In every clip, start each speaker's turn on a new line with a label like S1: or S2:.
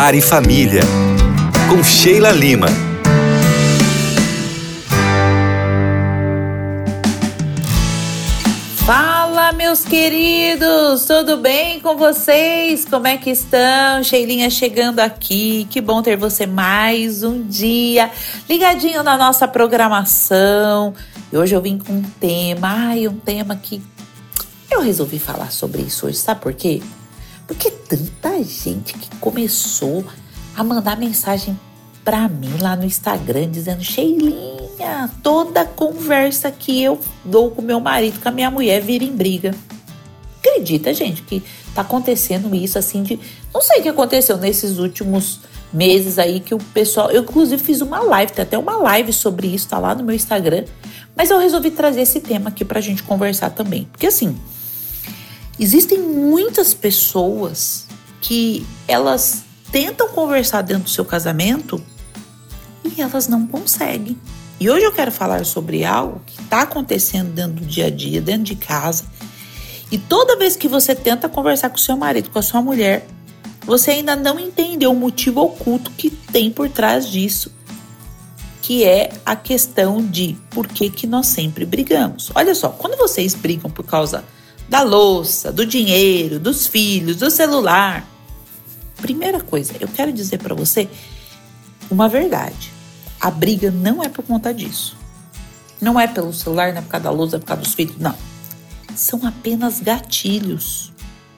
S1: Lar e Família, com Sheila Lima.
S2: Fala, meus queridos, tudo bem com vocês? Como é que estão? Sheilinha chegando aqui, que bom ter você mais um dia ligadinho na nossa programação. E hoje eu vim com um tema que eu resolvi falar sobre isso hoje, sabe por quê? Porque tanta gente que começou a mandar mensagem pra mim lá no Instagram dizendo: Sheilinha, toda conversa que eu dou com meu marido, com a minha mulher, vira em briga. Acredita, gente, que tá acontecendo isso assim de... Não sei o que aconteceu nesses últimos meses aí que o pessoal... Eu, inclusive, fiz uma live, tem até uma live sobre isso, tá lá no meu Instagram. Mas eu resolvi trazer esse tema aqui pra gente conversar também. Porque assim... Existem muitas pessoas que elas tentam conversar dentro do seu casamento e elas não conseguem. E hoje eu quero falar sobre algo que está acontecendo dentro do dia a dia, dentro de casa. E toda vez que você tenta conversar com o seu marido, com a sua mulher, você ainda não entendeu o motivo oculto que tem por trás disso, que é a questão de por que nós sempre brigamos. Olha só, quando vocês brigam por causa da louça, do dinheiro, dos filhos, do celular. Primeira coisa, eu quero dizer para você uma verdade. A briga não é por conta disso. Não é pelo celular, não é por causa da louça, não é por causa dos filhos, não. São apenas gatilhos.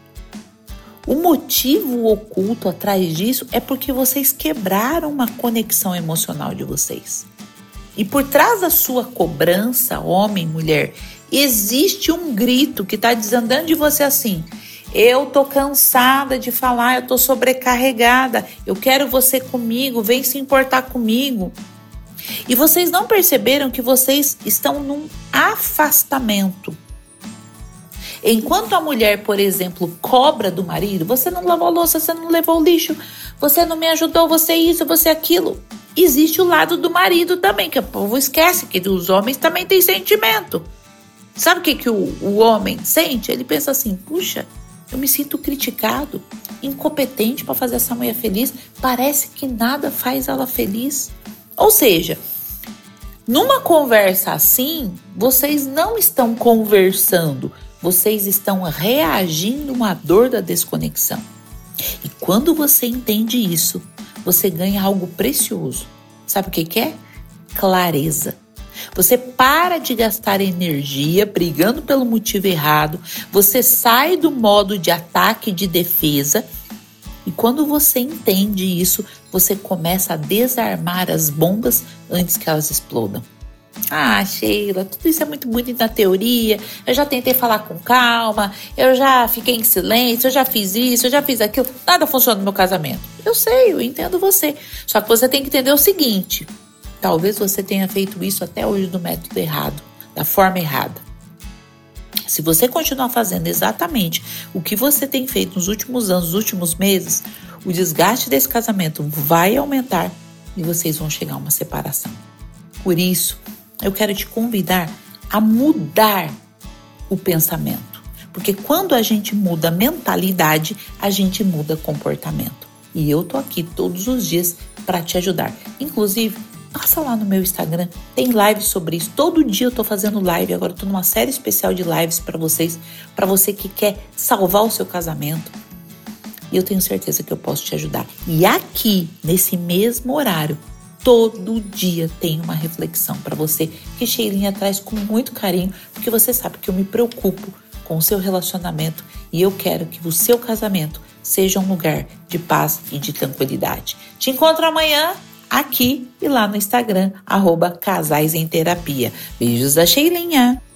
S2: O motivo oculto atrás disso é porque vocês quebraram uma conexão emocional de vocês. E por trás da sua cobrança, homem, mulher, existe um grito que está dizendo dentro de você assim: eu tô cansada de falar, eu tô sobrecarregada, eu quero você comigo, vem se importar comigo. E vocês não perceberam que vocês estão num afastamento. Enquanto a mulher, por exemplo, cobra do marido: você não lavou a louça, você não levou o lixo, você não me ajudou, você isso, você aquilo. Existe o lado do marido também, que o povo esquece que os homens também têm sentimento. Sabe o que o homem sente? Ele pensa assim: puxa, eu me sinto criticado, incompetente para fazer essa mulher feliz. Parece que nada faz ela feliz. Ou seja, numa conversa assim, vocês não estão conversando, vocês estão reagindo a uma dor da desconexão. E quando você entende isso, você ganha algo precioso. Sabe o que é? Clareza. Você para de gastar energia brigando pelo motivo errado, você sai do modo de ataque e de defesa, e quando você entende isso, você começa a desarmar as bombas antes que elas explodam. Ah, Sheila, tudo isso é muito bonito na teoria, eu já tentei falar com calma, eu já fiquei em silêncio, eu já fiz isso, eu já fiz aquilo, nada funciona no meu casamento. Eu sei, eu entendo você, só que você tem que entender o seguinte: talvez você tenha feito isso até hoje do método errado, da forma errada. Se você continuar fazendo exatamente o que você tem feito nos últimos anos, nos últimos meses, o desgaste desse casamento vai aumentar e vocês vão chegar a uma separação. Por isso, eu quero te convidar a mudar o pensamento. Porque quando a gente muda a mentalidade, a gente muda comportamento. E eu tô aqui todos os dias para te ajudar. Inclusive, passa lá no meu Instagram, tem lives sobre isso. Todo dia eu tô fazendo live, agora eu tô numa série especial de lives para vocês, para você que quer salvar o seu casamento. E eu tenho certeza que eu posso te ajudar. E aqui, nesse mesmo horário, todo dia tem uma reflexão para você que Sheilinha traz com muito carinho, porque você sabe que eu me preocupo com o seu relacionamento e eu quero que o seu casamento seja um lugar de paz e de tranquilidade. Te encontro amanhã aqui e lá no Instagram, @casaisemterapia. Beijos da Sheilinha.